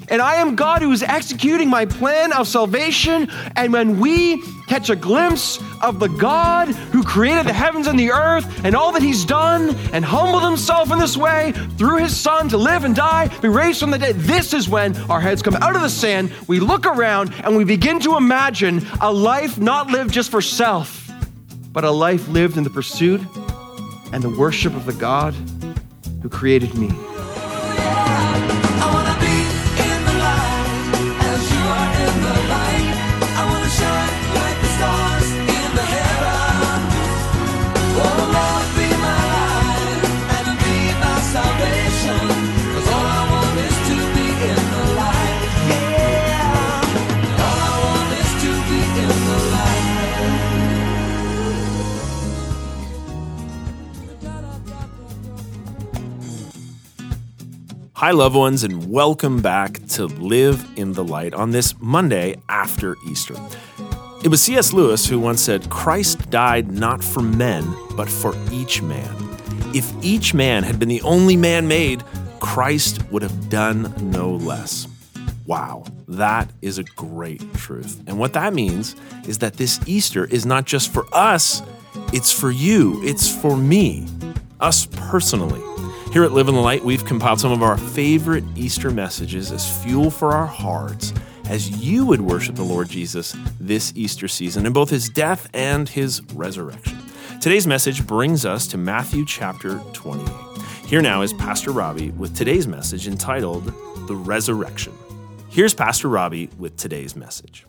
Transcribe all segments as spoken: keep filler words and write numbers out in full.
And I am God who is executing my plan of salvation. And when we catch a glimpse of the God who created the heavens and the earth and all that he's done and humbled himself in this way through his son to live and die, be raised from the dead, this is when our heads come out of the sand. We look around and we begin to imagine a life not lived just for self, but a life lived in the pursuit and the worship of the God who created me. Hi, loved ones, and welcome back to Live in the Light on this Monday after Easter. It was C S Lewis who once said, "Christ died not for men, but for each man. If each man had been the only man made, Christ would have done no less." Wow, that is a great truth. And what that means is that this Easter is not just for us, it's for you, it's for me, us personally. Here at Live in the Light, we've compiled some of our favorite Easter messages as fuel for our hearts as you would worship the Lord Jesus this Easter season in both his death and his resurrection. Today's message brings us to Matthew chapter twenty-eight. Here now is Pastor Robbie with today's message entitled The Resurrection. Here's Pastor Robbie with today's message.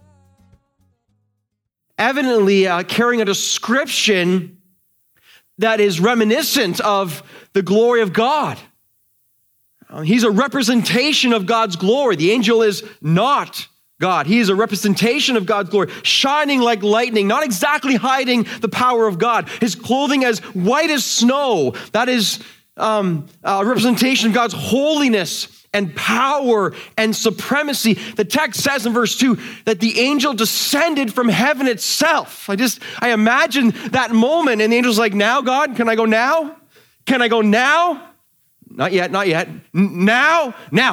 Evidently uh, carrying a description that is reminiscent of the glory of God. Uh, he's a representation of God's glory. The angel is not God. He is a representation of God's glory, shining like lightning, not exactly hiding the power of God. His clothing as white as snow. That is um, a representation of God's holiness and power and supremacy. The text says in verse two that the angel descended from heaven itself. I just, I imagine that moment and the angel's like, "Now, God, can I go now? Can I go now?" Not yet, not yet. N- now, now.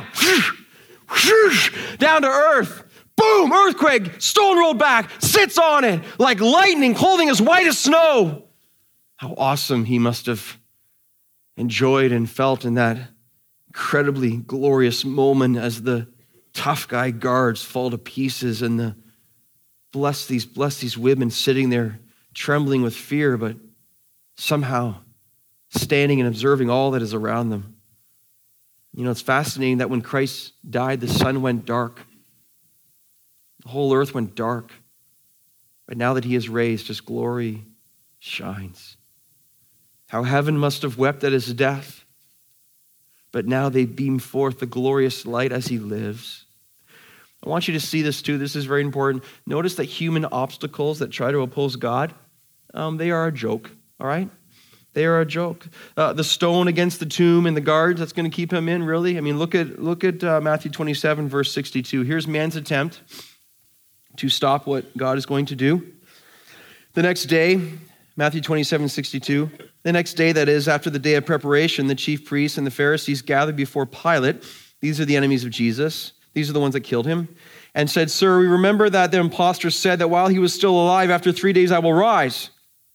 Down to earth. Boom, earthquake, stone rolled back, sits on it like lightning, clothing as white as snow. How awesome he must have enjoyed and felt in that incredibly glorious moment as the tough guy guards fall to pieces and the bless these bless these women sitting there trembling with fear, but somehow standing and observing all that is around them. You know, it's fascinating that when Christ died, the sun went dark. The whole earth went dark. But now that he is raised, his glory shines. How heaven must have wept at his death. But now they beam forth the glorious light as he lives. I want you to see this too. This is very important. Notice that human obstacles that try to oppose God, um, they are a joke, all right? They are a joke. Uh, the stone against the tomb and the guards, that's going to keep him in, really? I mean, look at look at uh, Matthew twenty-seven, verse sixty-two. Here's man's attempt to stop what God is going to do. The next day, Matthew twenty-seven, sixty-two, the next day, that is, after the day of preparation, the chief priests and the Pharisees gathered before Pilate. These are the enemies of Jesus. These are the ones that killed him. And said, "Sir, we remember that the impostor said that while he was still alive, after three days I will rise."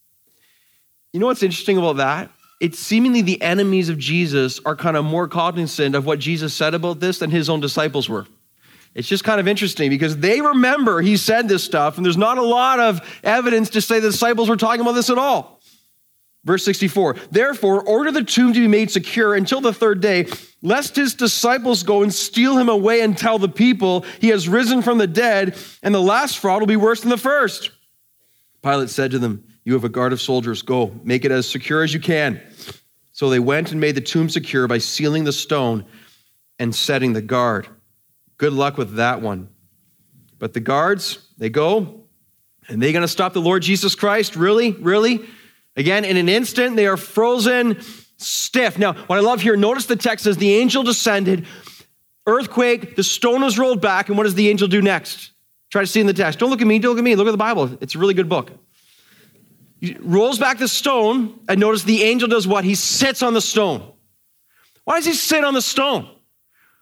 You know what's interesting about that? It's seemingly the enemies of Jesus are kind of more cognizant of what Jesus said about this than his own disciples were. It's just kind of interesting because they remember he said this stuff, and there's not a lot of evidence to say the disciples were talking about this at all. Verse sixty-four, "Therefore, order the tomb to be made secure until the third day, lest his disciples go and steal him away and tell the people he has risen from the dead, and the last fraud will be worse than the first." Pilate said to them, "You have a guard of soldiers. Go, make it as secure as you can." So they went and made the tomb secure by sealing the stone and setting the guard. Good luck with that one. But the guards, they go, and they're going to stop the Lord Jesus Christ? Really? Really? Again, in an instant, they are frozen stiff. Now, what I love here, notice the text says the angel descended, earthquake, the stone was rolled back, and what does the angel do next? Try to see in the text. Don't look at me, don't look at me, look at the Bible. It's a really good book. He rolls back the stone, and notice the angel does what? He sits on the stone. Why does he sit on the stone?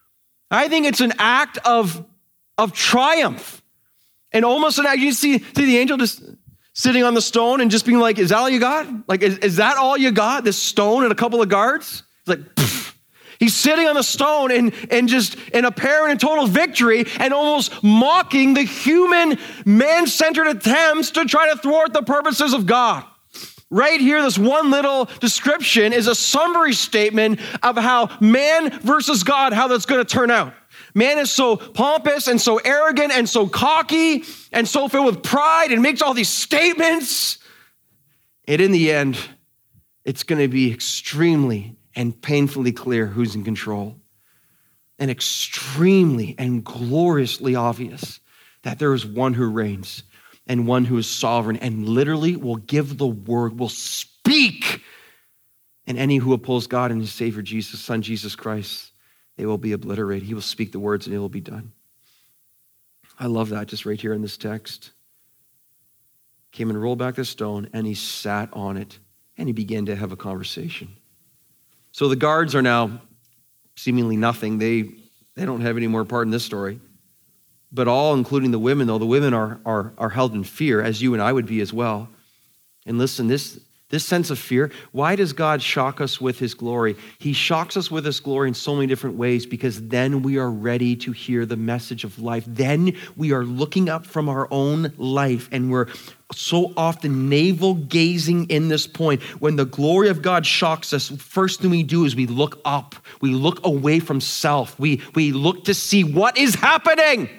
I think it's an act of, of triumph. And almost an act, you see, see the angel just sitting on the stone and just being like, is that all you got? Like, is, is that all you got? This stone and a couple of guards? It's like, pfft. He's sitting on the stone and, and just in apparent and total victory and almost mocking the human, man-centered attempts to try to thwart the purposes of God. Right here, this one little description is a summary statement of how man versus God, how that's going to turn out. Man is so pompous and so arrogant and so cocky and so filled with pride and makes all these statements. And in the end, it's going to be extremely and painfully clear who's in control, and extremely and gloriously obvious that there is one who reigns and one who is sovereign and literally will give the word, will speak. And any who oppose God and his Savior, Jesus, Son, Jesus Christ, they will be obliterated. He will speak the words and it will be done. I love that just right here in this text. Came and rolled back the stone and he sat on it and he began to have a conversation. So the guards are now seemingly nothing. They, they don't have any more part in this story. But all, including the women, though, the women are, are, are held in fear, as you and I would be as well. And listen, this, this sense of fear, why does God shock us with his glory? He shocks us with his glory in so many different ways because then we are ready to hear the message of life. Then we are looking up from our own life and we're so often navel gazing in this point. When the glory of God shocks us, first thing we do is we look up. We look away from self. We, we look to see what is happening.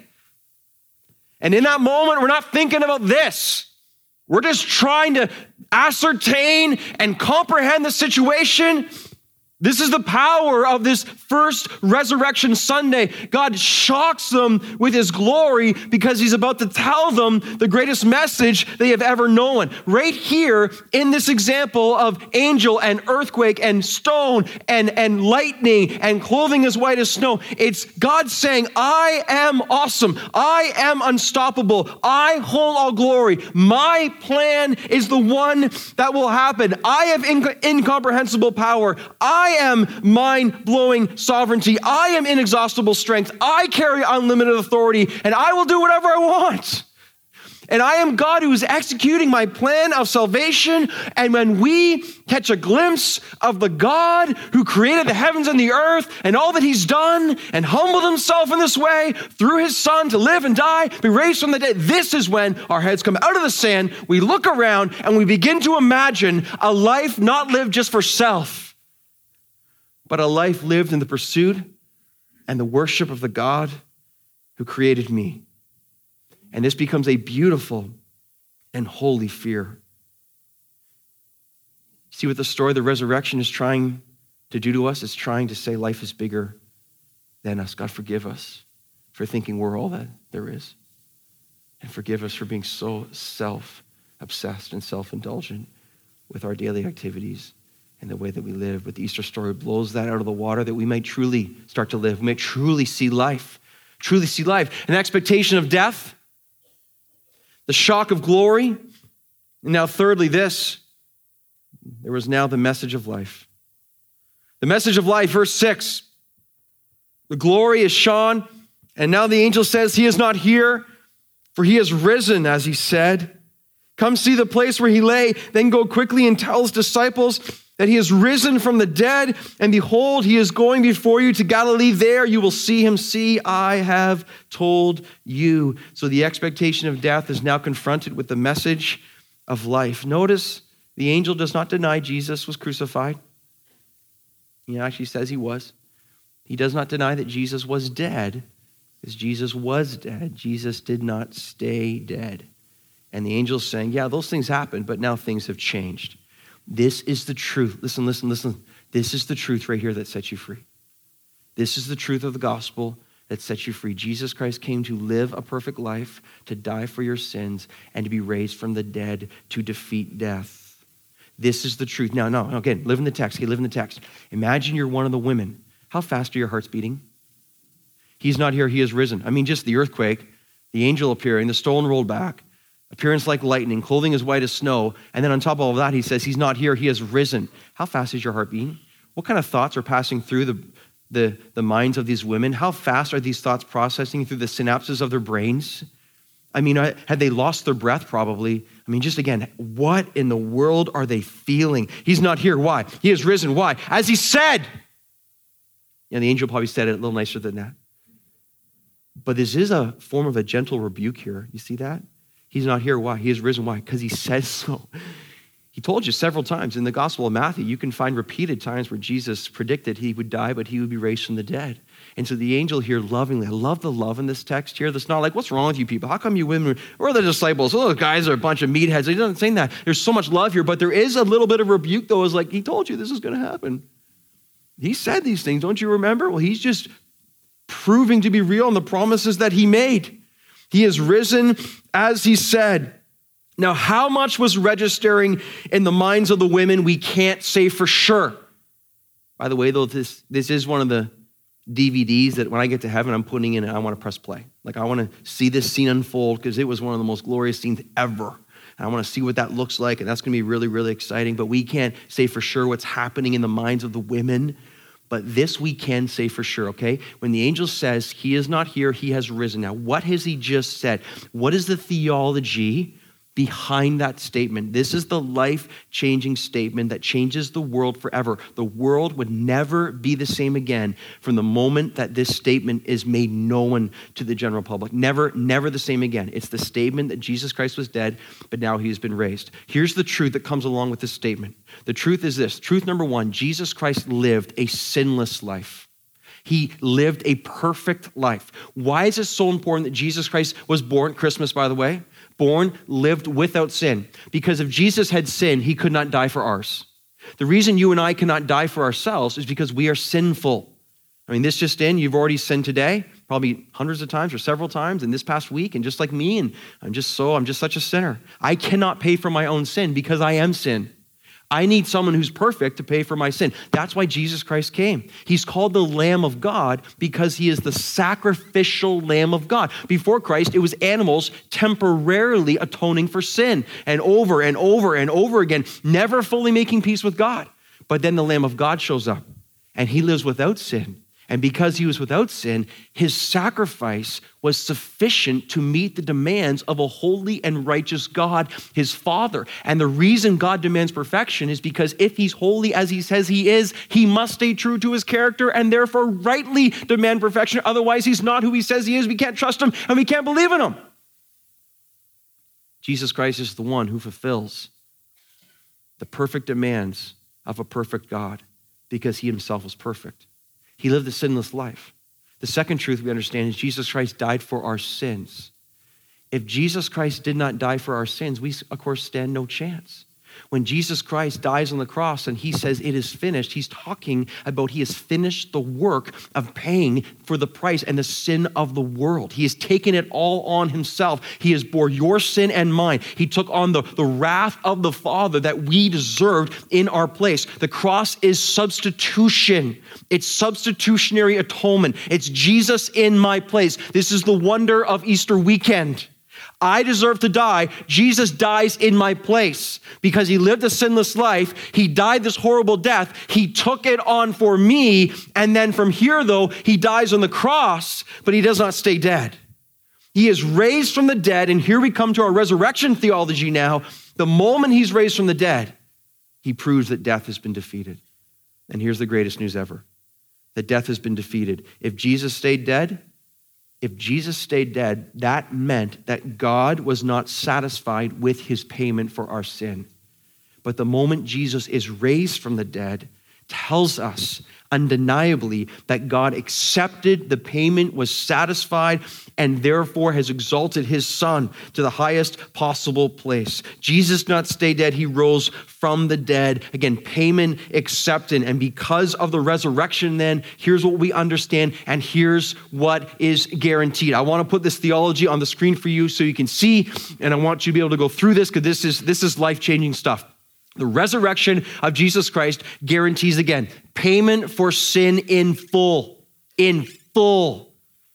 And in that moment, we're not thinking about this. We're just trying to ascertain and comprehend the situation. This is the power of this first Resurrection Sunday. God shocks them with his glory because he's about to tell them the greatest message they have ever known. Right here in this example of angel and earthquake and stone and, and lightning and clothing as white as snow, it's God saying, I am awesome. I am unstoppable. I hold all glory. My plan is the one that will happen. I have inc- incomprehensible power. I I am mind-blowing sovereignty. I am inexhaustible strength. I carry unlimited authority, and I will do whatever I want. And I am God who is executing my plan of salvation. And when we catch a glimpse of the God who created the heavens and the earth and all that he's done and humbled himself in this way through his son to live and die, be raised from the dead, this is when our heads come out of the sand. We look around and we begin to imagine a life not lived just for self, but a life lived in the pursuit and the worship of the God who created me. And this becomes a beautiful and holy fear. See what the story of the resurrection is trying to do to us? It's trying to say life is bigger than us. God, forgive us for thinking we're all that there is. And forgive us for being so self-obsessed and self-indulgent with our daily activities and the way that we live. But the Easter story blows that out of the water that we might truly start to live. We might truly see life, truly see life. An expectation of death, the shock of glory, and now thirdly this, there was now the message of life. The message of life, verse six, the glory is shone, and now the angel says he is not here, for he has risen, as he said. Come see the place where he lay, then go quickly and tell his disciples that he has risen from the dead, and behold, he is going before you to Galilee. There you will see him. See, I have told you. So the expectation of death is now confronted with the message of life. Notice the angel does not deny Jesus was crucified. He actually says he was. He does not deny that Jesus was dead, because Jesus was dead. Jesus did not stay dead. And the angel's saying, yeah, those things happened, but now things have changed. This is the truth. Listen, listen, listen. This is the truth right here that sets you free. This is the truth of the gospel that sets you free. Jesus Christ came to live a perfect life, to die for your sins, and to be raised from the dead to defeat death. This is the truth. Now, no, again, live in the text. Okay, live in the text. Imagine you're one of the women. How fast are your hearts beating? He's not here, he has risen. I mean, just the earthquake, the angel appearing, the stone rolled back, appearance like lightning, clothing as white as snow. And then on top of all of that, he says, he's not here, he has risen. How fast is your heart beating? What kind of thoughts are passing through the, the, the minds of these women? How fast are these thoughts processing through the synapses of their brains? I mean, had they lost their breath? Probably. I mean, just again, what in the world are they feeling? He's not here. Why? He has risen. Why? As he said. Yeah, the angel probably said it a little nicer than that. But this is a form of a gentle rebuke here. You see that? He's not here. Why? He has risen. Why? Because he says so. He told you several times in the Gospel of Matthew, you can find repeated times where Jesus predicted he would die, but he would be raised from the dead. And so the angel here lovingly, I love the love in this text here. That's not like, what's wrong with you people? How come you women, or the disciples, oh, those guys are a bunch of meatheads. He doesn't say that. There's so much love here, but there is a little bit of rebuke though. It's like, he told you this is going to happen. He said these things, don't you remember? Well, he's just proving to be real on the promises that he made. He has risen as he said. Now, how much was registering in the minds of the women, we can't say for sure. By the way, though, this, this is one of the D V Ds that when I get to heaven, I'm putting in and I want to press play. Like I want to see this scene unfold because it was one of the most glorious scenes ever. And I want to see what that looks like, and that's going to be really, really exciting. But we can't say for sure what's happening in the minds of the women. But this we can say for sure, okay? When the angel says he is not here, he has risen. Now, what has he just said? What is the theology behind that statement? This is the life-changing statement that changes the world forever. The world would never be the same again from the moment that this statement is made known to the general public. Never, never the same again. It's the statement that Jesus Christ was dead, but now he has been raised. Here's the truth that comes along with this statement. The truth is this. Truth number one, Jesus Christ lived a sinless life. He lived a perfect life. Why is it so important that Jesus Christ was born, Christmas, by the way? Born, lived without sin. Because if Jesus had sinned, he could not die for ours. The reason you and I cannot die for ourselves is because we are sinful. I mean, this just in, you've already sinned today, probably hundreds of times or several times in this past week, and just like me, and I'm just so, I'm just such a sinner. I cannot pay for my own sin because I am sin. I need someone who's perfect to pay for my sin. That's why Jesus Christ came. He's called the Lamb of God because he is the sacrificial Lamb of God. Before Christ, it was animals temporarily atoning for sin, and over and over and over again, never fully making peace with God. But then the Lamb of God shows up and he lives without sin. And because he was without sin, his sacrifice was sufficient to meet the demands of a holy and righteous God, his Father. And the reason God demands perfection is because if he's holy as he says he is, he must stay true to his character and therefore rightly demand perfection. Otherwise, he's not who he says he is. We can't trust him and we can't believe in him. Jesus Christ is the one who fulfills the perfect demands of a perfect God because he himself was perfect. He lived a sinless life. The second truth we understand is Jesus Christ died for our sins. If Jesus Christ did not die for our sins, we, of course, stand no chance. When Jesus Christ dies on the cross and he says it is finished, he's talking about he has finished the work of paying for the price and the sin of the world. He has taken it all on himself. He has bore your sin and mine. He took on the, the wrath of the Father that we deserved in our place. The cross is substitution. It's substitutionary atonement. It's Jesus in my place. This is the wonder of Easter weekend. I deserve to die. Jesus dies in my place because he lived a sinless life. He died this horrible death. He took it on for me. And then from here, though, he dies on the cross, but he does not stay dead. He is raised from the dead. And here we come to our resurrection theology now. The moment he's raised from the dead, he proves that death has been defeated. And here's the greatest news ever, that death has been defeated. If Jesus stayed dead, If Jesus stayed dead, that meant that God was not satisfied with his payment for our sin. But the moment Jesus is raised from the dead tells us undeniably that God accepted the payment, was satisfied, and therefore has exalted his Son to the highest possible place. Jesus not stay dead, he rose from the dead. Again, payment accepted. And because of the resurrection then, here's what we understand and here's what is guaranteed. I want to put this theology on the screen for you so you can see, and I want you to be able to go through this because this is, this is life-changing stuff. The resurrection of Jesus Christ guarantees, again, payment for sin in full. In full.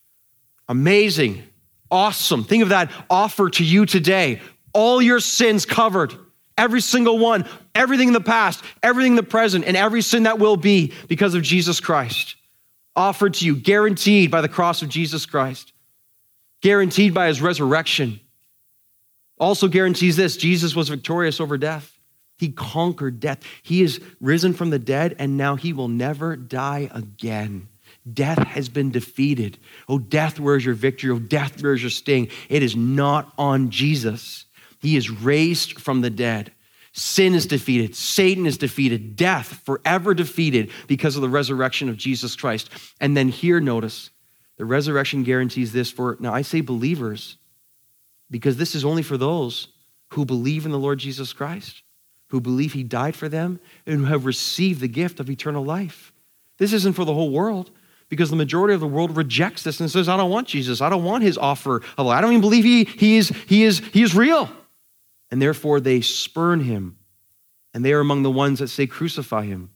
Amazing. Awesome. Think of that offer to you today. All your sins covered. Every single one. Everything in the past, everything in the present, and every sin that will be because of Jesus Christ. offered to you, guaranteed by the cross of Jesus Christ, guaranteed by his resurrection. Also guarantees this: Jesus was victorious over death. He conquered death. He is risen from the dead, and now he will never die again. Death has been defeated. Oh, death, where's your victory? Oh, death, where's your sting? It is not on Jesus. He is raised from the dead. Sin is defeated. Satan is defeated. Death forever defeated because of the resurrection of Jesus Christ. And then here, notice, the resurrection guarantees this for, now I say believers, because this is only for those who believe in the Lord Jesus Christ, who believe he died for them, and who have received the gift of eternal life. This isn't for the whole world, because the majority of the world rejects this and says, I don't want Jesus. I don't want his offer of life. I don't even believe he, he, is, he, is, he is real. And therefore they spurn him. And they are among the ones that say, crucify him.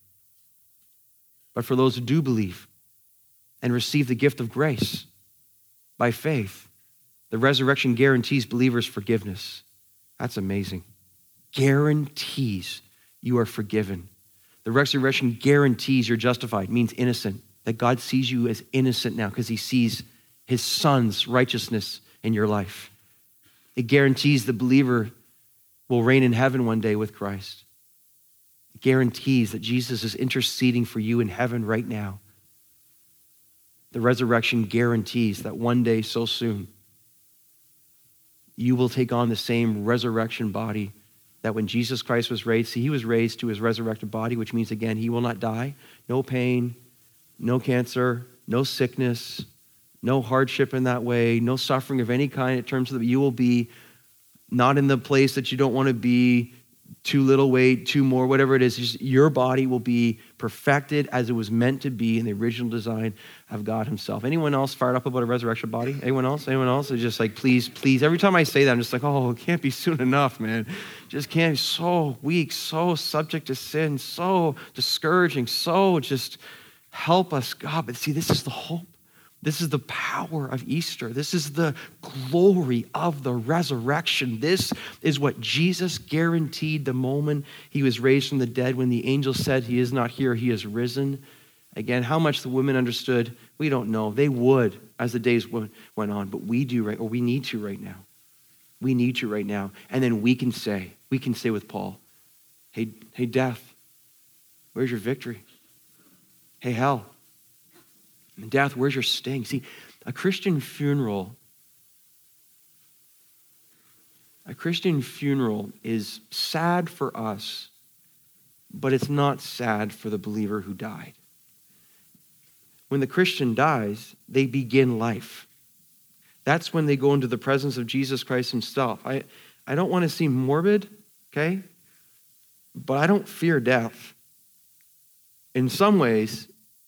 But for those who do believe and receive the gift of grace by faith, the resurrection guarantees believers forgiveness. That's amazing. Guarantees you are forgiven. The resurrection guarantees you're justified, means innocent, that God sees you as innocent now because he sees his son's righteousness in your life. It guarantees the believer will reign in heaven one day with Christ. It guarantees that Jesus is interceding for you in heaven right now. The resurrection guarantees that one day so soon, you will take on the same resurrection body that when Jesus Christ was raised, see, he was raised to his resurrected body, which means, again, he will not die. No pain, no cancer, no sickness, no hardship in that way, no suffering of any kind in terms of that you will be not in the place that you don't want to be, too little weight, too more, whatever it is. Just your body will be perfected as it was meant to be in the original design of God himself. Anyone else fired up about a resurrection body? Anyone else? Anyone else? It's just like, please, please. Every time I say that, I'm just like, oh, it can't be soon enough, man. Just can't be. So weak, so subject to sin, so discouraging, so just help us, God. But see, this is the hope. This is the power of Easter. This is the glory of the resurrection. This is what Jesus guaranteed the moment he was raised from the dead, when the angel said, he is not here, he is risen. Again, how much the women understood, we don't know. They would as the days went on, but we do right, or we need to right now. We need to right now. And then we can say, we can say with Paul, hey, hey, death, where's your victory? Hey, hell, death, where's your sting? See, a Christian funeral, a Christian funeral is sad for us, but it's not sad for the believer who died. When the Christian dies, they begin life. That's when they go into the presence of Jesus Christ himself. I, I don't want to seem morbid, okay? But I don't fear death. In some ways,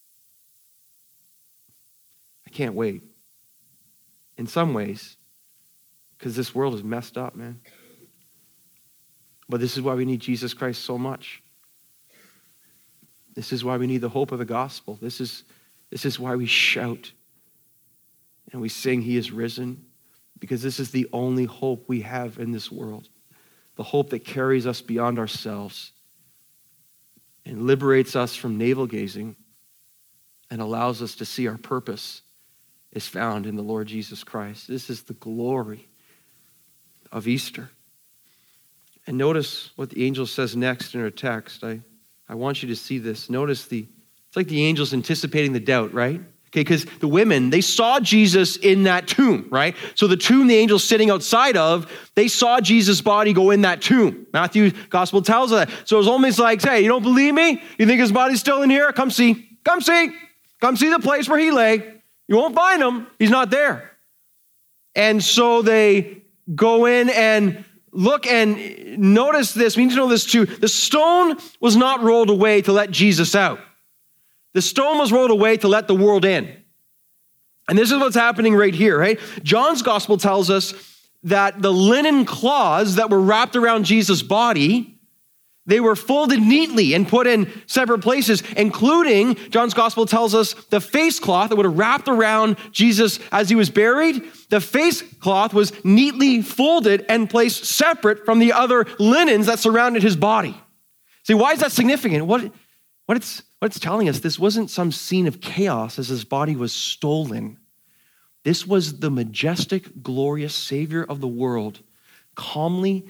can't wait. In some ways, because this world is messed up, man. But this is why we need Jesus Christ so much. This is why we need the hope of the gospel. This is, this is why we shout and we sing, he is risen, because this is the only hope we have in this world. The hope that carries us beyond ourselves and liberates us from navel gazing and allows us to see our purpose is found in the Lord Jesus Christ. This is the glory of Easter. And notice what the angel says next in our text. I, I want you to see this. Notice the, it's like the angel's anticipating the doubt, right? Okay, because the women, they saw Jesus in that tomb, right? So the tomb the angel's sitting outside of, they saw Jesus' body go in that tomb. Matthew's gospel tells us that. So it's almost like, hey, you don't believe me? You think his body's still in here? Come see. Come see. Come see the place where he lay. You won't find him. He's not there. And so they go in and look and notice this. We need to know this too. The stone was not rolled away to let Jesus out. The stone was rolled away to let the world in. And this is what's happening right here, right? John's gospel tells us that the linen cloths that were wrapped around Jesus' body, they were folded neatly and put in separate places, including, John's gospel tells us, the face cloth that would have wrapped around Jesus as he was buried. The face cloth was neatly folded and placed separate from the other linens that surrounded his body. See, why is that significant? What, what, it's, What it's telling us, this wasn't some scene of chaos as his body was stolen. This was the majestic, glorious Savior of the world, calmly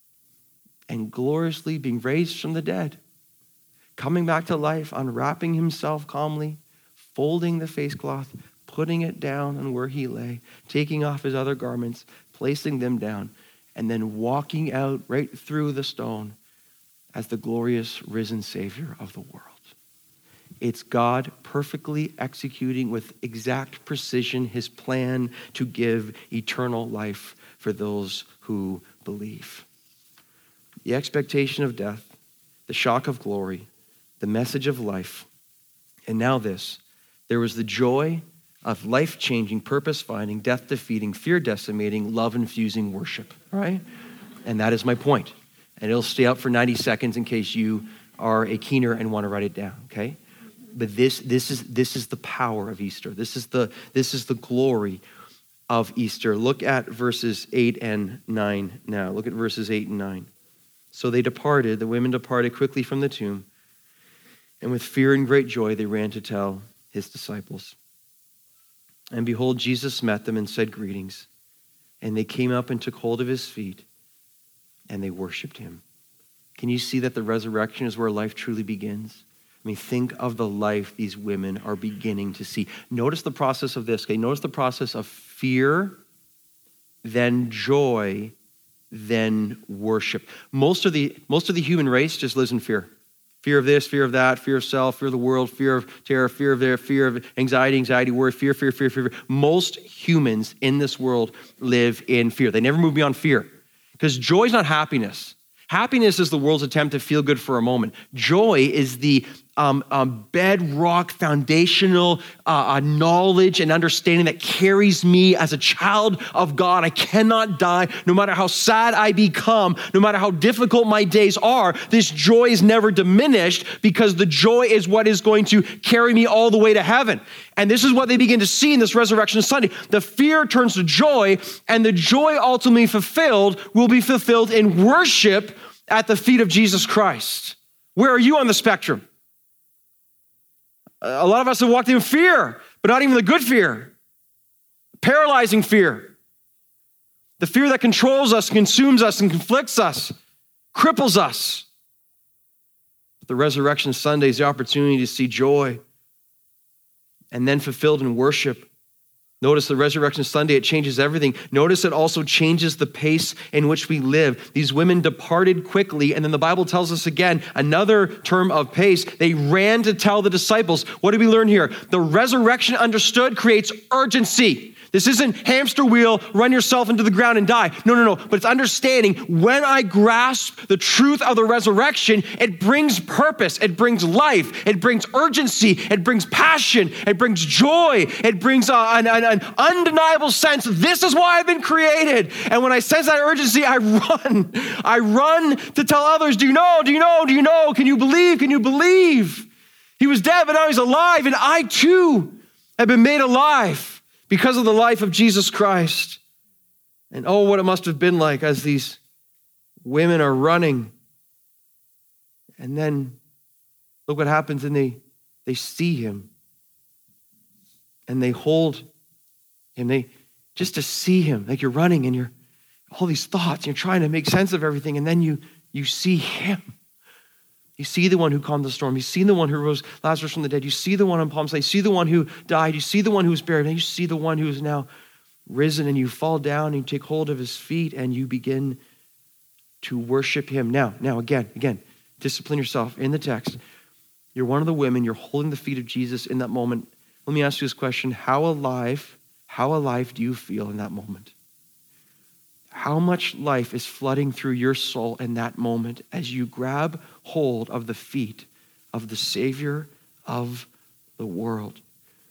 and gloriously being raised from the dead, coming back to life, unwrapping himself calmly, folding the face cloth, putting it down on where he lay, taking off his other garments, placing them down, and then walking out right through the stone as the glorious risen Savior of the world. It's God perfectly executing with exact precision his plan to give eternal life for those who believe. The expectation of death, the shock of glory, the message of life, and now this. There was the joy of life-changing, purpose-finding, death-defeating, fear-decimating, love-infusing worship, right? And that is my point. And it'll stay up for ninety seconds in case you are a keener and want to write it down, okay? But this, this is this is the power of Easter. This is the this is the glory of Easter. Look at verses eight and nine now. Look at verses eight and nine. So they departed, the women departed quickly from the tomb, and with fear and great joy they ran to tell his disciples. And behold, Jesus met them and said, "Greetings." And they came up and took hold of his feet, and they worshiped him. Can you see that the resurrection is where life truly begins? I mean, think of the life these women are beginning to see. Notice the process of this, okay? Notice the process of fear, then joy, then worship. Most of the, most of the human race just lives in fear. Fear of this, fear of that, fear of self, fear of the world, fear of terror, fear of their, fear of anxiety, anxiety, worry, fear, fear, fear, fear. Most humans in this world live in fear. They never move beyond fear because joy is not happiness. Happiness is the world's attempt to feel good for a moment. Joy is the um, um, bedrock, foundational uh, uh, knowledge and understanding that carries me as a child of God. I cannot die, no matter how sad I become, no matter how difficult my days are. This joy is never diminished because the joy is what is going to carry me all the way to heaven. And this is what they begin to see in this Resurrection Sunday. The fear turns to joy, and the joy ultimately fulfilled will be fulfilled in worship at the feet of Jesus Christ. Where are you on the spectrum? A lot of us have walked in fear, but not even the good fear. Paralyzing fear. The fear that controls us, consumes us, and conflicts us, cripples us. The Resurrection Sunday is the opportunity to see joy and then fulfilled in worship. Notice the Resurrection Sunday, it changes everything. Notice it also changes the pace in which we live. These women departed quickly, and then the Bible tells us again, another term of pace, they ran to tell the disciples. What did we learn here? The resurrection understood creates urgency. This isn't hamster wheel, run yourself into the ground and die. No, no, no. But it's understanding when I grasp the truth of the resurrection, it brings purpose. It brings life. It brings urgency. It brings passion. It brings joy. It brings a, an, an, an undeniable sense. This is why I've been created. And when I sense that urgency, I run. I run to tell others, do you know? Do you know? Do you know? Can you believe? Can you believe? He was dead, but now he's alive. And I too have been made alive because of the life of Jesus Christ. And oh, what it must have been like as these women are running. And then look what happens, and they, they see him. And they hold him. They just to see him, like you're running and you're all these thoughts, and you're trying to make sense of everything, and then you you see him. You see the one who calmed the storm. You see the one who rose Lazarus from the dead. You see the one on Palm Sunday. You see the one who died. You see the one who was buried. And you see the one who is now risen, and you fall down and you take hold of his feet and you begin to worship him. Now, now again, again, discipline yourself in the text. You're one of the women. You're holding the feet of Jesus in that moment. Let me ask you this question. How alive, how alive do you feel in that moment? How much life is flooding through your soul in that moment as you grab hold of the feet of the Savior of the world?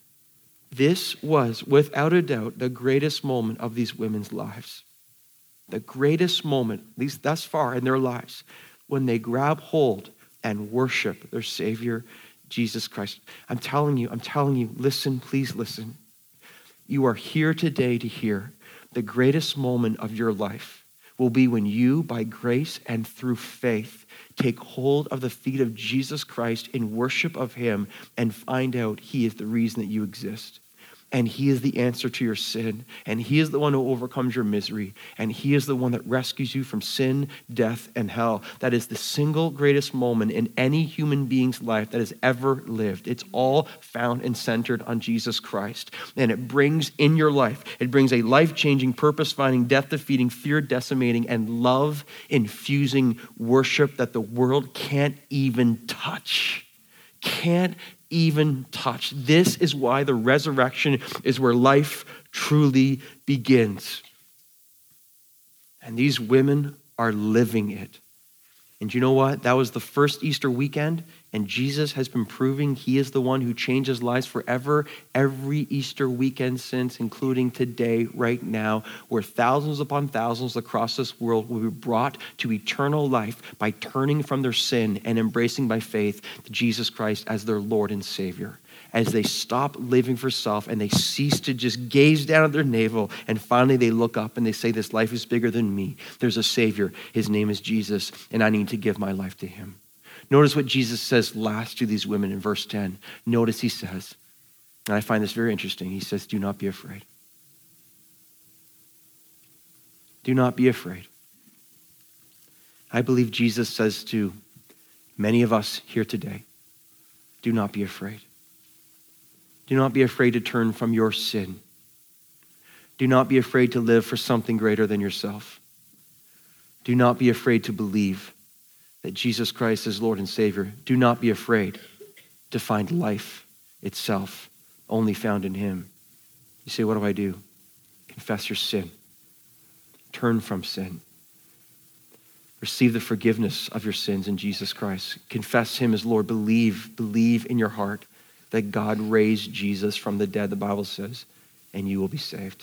This was, without a doubt, the greatest moment of these women's lives. The greatest moment, at least thus far in their lives, when they grab hold and worship their Savior, Jesus Christ. I'm telling you, I'm telling you, listen, please listen. You are here today to hear the greatest moment of your life will be when you, by grace and through faith, take hold of the feet of Jesus Christ in worship of him and find out he is the reason that you exist. And he is the answer to your sin. And he is the one who overcomes your misery. And he is the one that rescues you from sin, death, and hell. That is the single greatest moment in any human being's life that has ever lived. It's all found and centered on Jesus Christ. And it brings in your life, it brings a life-changing, purpose-finding, death-defeating, fear-decimating, and love-infusing worship that the world can't even touch. Can't even touch. This is why the resurrection is where life truly begins. And these women are living it. And you know what? That was the first Easter weekend, and Jesus has been proving he is the one who changes lives forever every Easter weekend since, including today, right now, where thousands upon thousands across this world will be brought to eternal life by turning from their sin and embracing by faith Jesus Christ as their Lord and Savior. As they stop living for self and they cease to just gaze down at their navel, and finally they look up and they say, this life is bigger than me. There's a Savior. His name is Jesus, and I need to give my life to him. Notice what Jesus says last to these women in verse ten. Notice he says, and I find this very interesting, he says, do not be afraid. Do not be afraid. I believe Jesus says to many of us here today, do not be afraid. Do not be afraid to turn from your sin. Do not be afraid to live for something greater than yourself. Do not be afraid to believe that Jesus Christ is Lord and Savior. Do not be afraid to find life itself only found in him. You say, what do I do? Confess your sin. Turn from sin. Receive the forgiveness of your sins in Jesus Christ. Confess him as Lord. Believe, believe in your heart that God raised Jesus from the dead, the Bible says, and you will be saved.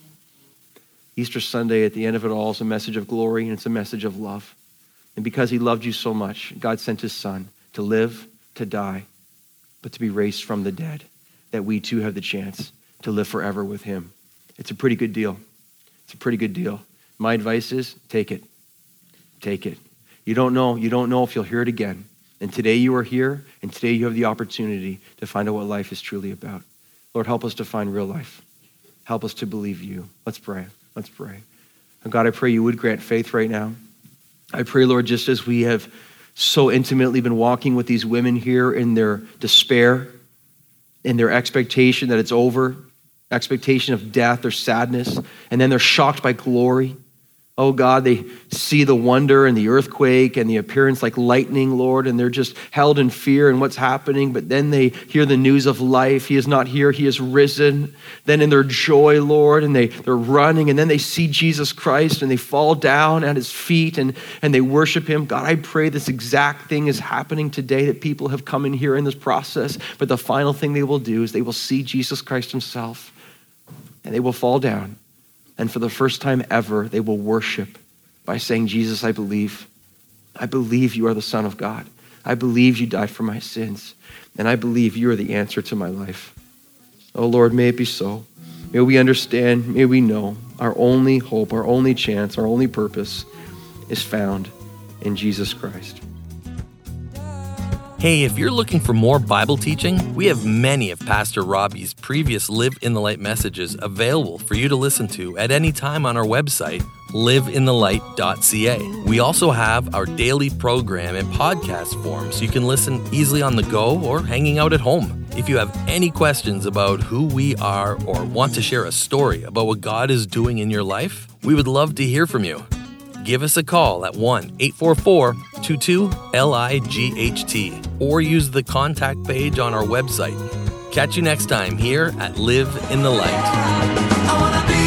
Easter Sunday, at the end of it all, is a message of glory, and it's a message of love. And because he loved you so much, God sent his son to live, to die, but to be raised from the dead, that we too have the chance to live forever with him. It's a pretty good deal. It's a pretty good deal. My advice is, take it. Take it. You don't know, you don't know if you'll hear it again. And today you are here, and today you have the opportunity to find out what life is truly about. Lord, help us to find real life. Help us to believe you. Let's pray. Let's pray. And God, I pray you would grant faith right now. I pray, Lord, just as we have so intimately been walking with these women here in their despair, in their expectation that it's over, expectation of death or sadness, and then they're shocked by glory. Oh God, they see the wonder and the earthquake and the appearance like lightning, Lord, and they're just held in fear in what's happening. But then they hear the news of life. He is not here. He is risen. Then in their joy, Lord, and they, they're running, and then they see Jesus Christ and they fall down at his feet and, and they worship him. God, I pray this exact thing is happening today, that people have come in here in this process. But the final thing they will do is they will see Jesus Christ himself, and they will fall down. And for the first time ever, they will worship by saying, Jesus, I believe. I believe you are the Son of God. I believe you died for my sins. And I believe you are the answer to my life. Oh Lord, may it be so. May we understand, may we know our only hope, our only chance, our only purpose is found in Jesus Christ. Hey, if you're looking for more Bible teaching, we have many of Pastor Robbie's previous Live in the Light messages available for you to listen to at any time on our website, live in the light dot c a. We also have our daily program and podcast form so you can listen easily on the go or hanging out at home. If you have any questions about who we are or want to share a story about what God is doing in your life, we would love to hear from you. Give us a call at one eight four four, two two, L I G H T or use the contact page on our website. Catch you next time here at Live in the Light. I wanna be